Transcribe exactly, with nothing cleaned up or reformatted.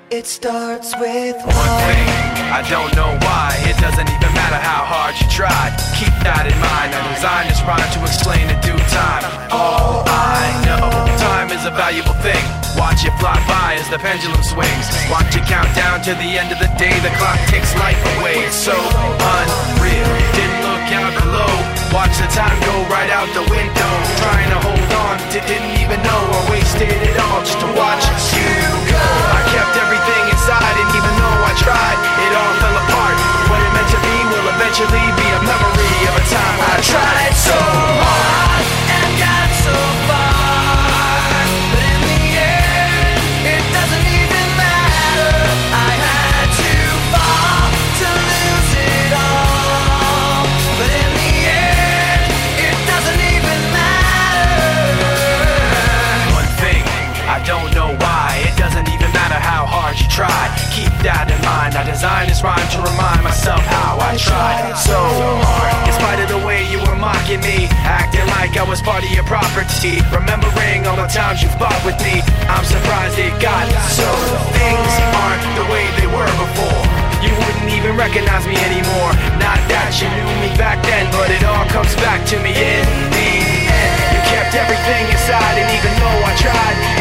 It starts with one thing, I don't know why. It doesn't even matter how hard you try. Keep that in mind, I designed this rhyme to explain in due time. All I know, time is a valuable thing. Watch it fly by as the pendulum swings. Watch it count down to the end of the day. The clock takes life away, it's so unreal. Didn't look out below, watch the time go right out the window. Trying to hold on, didn't even know I wasted it all just to watch you go. I kept everything inside, and even though I tried, it all fell apart. What it meant to be will eventually be a memory of a time when I tried so hard and got so far, but in the end, it doesn't even matter. I had to fall to lose it all, but in the end, it doesn't even matter. One thing, I don't know why. It doesn't even matter how hard you try. Keep that in mind. I designed this rhyme to remind myself how I tried so hard. In spite of the way you were mocking me, acting like I was part of your property, remembering all the times you fought with me, I'm surprised it got so. Things aren't the way they were before. You wouldn't even recognize me anymore. Not that you knew me back then, but it all comes back to me in the end. You kept everything inside, and even though I tried,